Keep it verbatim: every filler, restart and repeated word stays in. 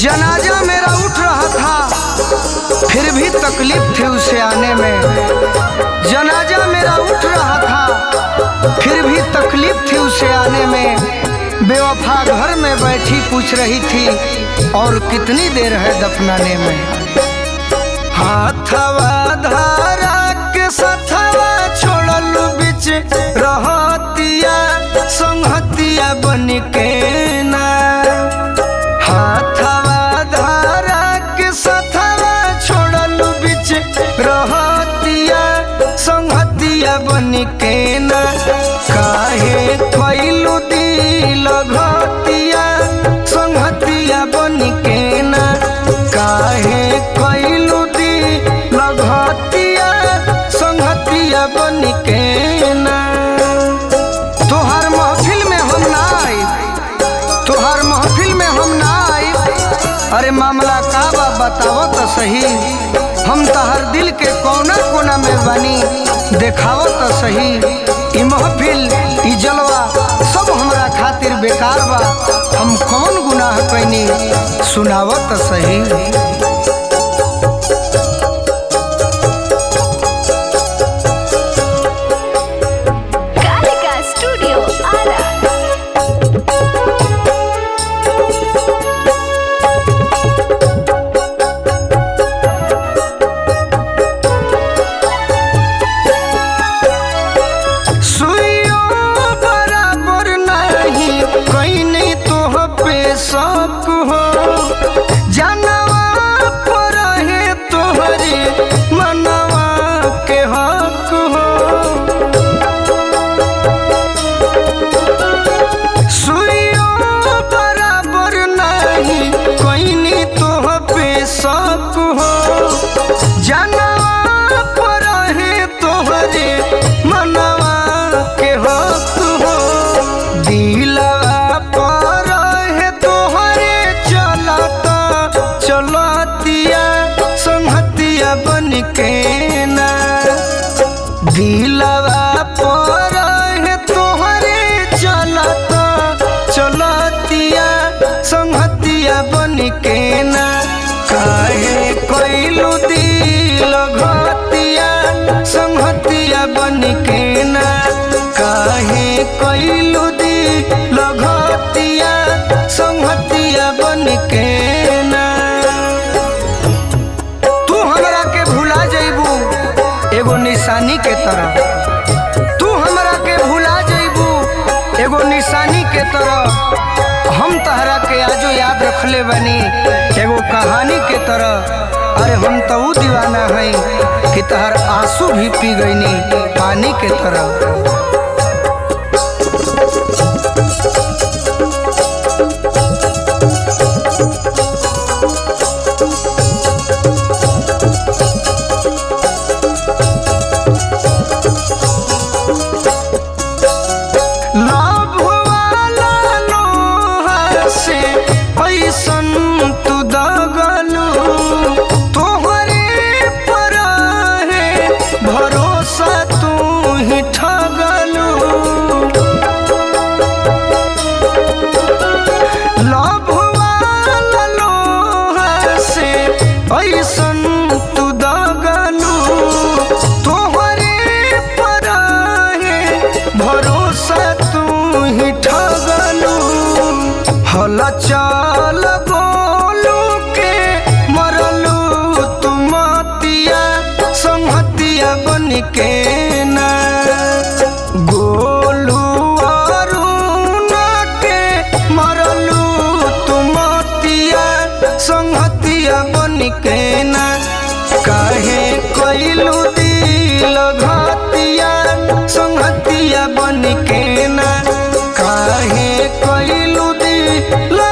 जनाजा मेरा उठ रहा था फिर भी तकलीफ थी उसे आने में। जनाजा मेरा उठ रहा था फिर भी तकलीफ थी उसे आने में। बेवफा घर में बैठी पूछ रही थी और कितनी देर है दफनाने में। हाथवा धारा के सथवा छोड़ल बिच रहतिया संहतिया बन के ना। हाथवा धारा के सथवा छोड़ल बिच रहतिया संहतिया बन के ना। काहे कैलू दिल घतिया संहतिया बन के ना। काहे कैलू दिल घतिया संहतिया बन के ना। तोहार महफिल में हम ना आई, तोहार महफिल में हम ना आई। अरे मामला का बा बतावो तो सही। हम तहर दिल के कोना कोना में बनी देखावो तो सही। ई महफिल ई जलवा सब हमरा खातिर बेकार बा। हम कौन गुनाह कैनी सुनावो तो सही। शौक हो जानवा पर है तोहरे मनवा के हक हो। सुइयो बराबर नहीं कोई तोह पे शौक हो जानवा पर है तोहरे मनवा के हक हो। दिलवा बन के ना। दिलवा पर है तोहरे चलता चलतिया संहतिया बन के ना। काहे कैलू दिल घतिया संहतिया बन के ना। काहे कैलू दिल घतिया संहतिया बन के ना। एगो निशानी के तरह तू हमरा के भुला जइबू एगो निशानी के तरह। हम तहरा के आजो याद रखले बनी एगो कहानी के तरह। अरे हम तो ऊ दीवाना है कि तहर आंसू भी पी गईनी पानी के तरह। तू दगलू तोहरे पर है भरोसा तू ही ठगलू। लभवाला लोहा से ऐसन तू दगलू तोहरे पर है भरोसा तू ही ठगलू। हल चल गोलू के मरलू तुमतिया संहतिया बन के ना। गोलू अरुण के मरलू तुमतिया संहतिया बन के ना। काहे कैलू दिल घतिया संहतिया बन के ना। काहे कैलू दिल